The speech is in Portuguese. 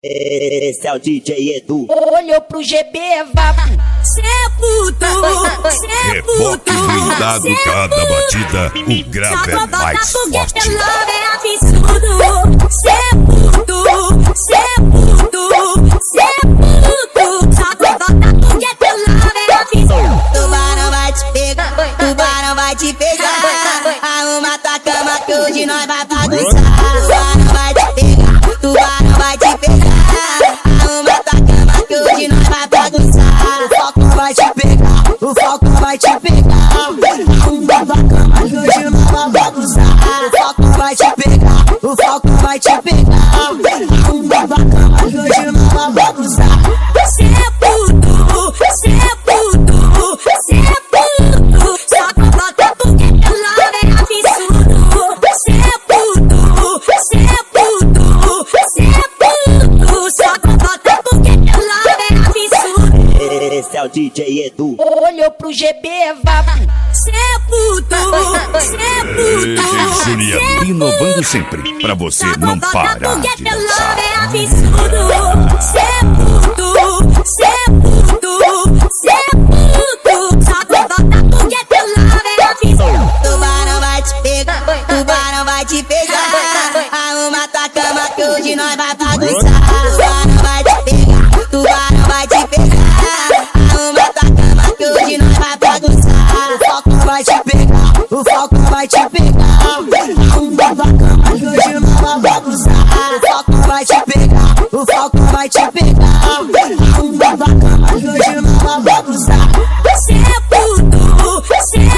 Esse é o DJ Edu. Olhou pro GB, vapo. Cê é puto, cê é puto. Reboque blindado, cada batida, o grave é mais forte. Porque love é absurdo. Cê é puto, cê é puto, cê é puto. Só bota porque teu love é absurdo. Tubarão vai te pegar, tubarão vai te pegar. Arruma tua cama que hoje nós vai bagunçar. Tubarão vai te pegar, tubarão vai te pegar. Arruma tua cama que hoje nós vai bagunçar. O Falcão vai te pegar, o Falcão vai te pegar. Arruma tua cama que hoje nós vai bagunçar. O Falcão vai te pegar, o Falcão vai te pegar. Arruma tua cama que hoje nós vai bagunçar. Cê é puto, cê é puto, cê é puto. Só bota porque teu love é absurdo. Cê é puto, cê é puto, cê é puto. Só bota porque teu love é absurdo. Esse é o DJ Edu. Olhou pro GB, vapo. Cê é puto, cê é puto. Juliano, inovando sempre, pra você não parar porque de teu dançar. love é absurdo. Cê é puto, cê é puto, cê é puto. Só bota porque teu love é absurdo. Tubarão vai te pegar, tubarão vai te pegar. Arruma tua cama que hoje nós vai bagunçar. Tubarão vai te pegar, tubarão vai te pegar. Arruma tua cama que hoje nós vai bagunçar. O Falcão vai te pegar, o Falcão vai te pegar. Arruma tua cama que hoje nós vai bagunçar. O Falcão vai te pegar, o Falcão vai te pegar. Arruma tua cama que hoje nós vai bagunçar. Cê é puto, cê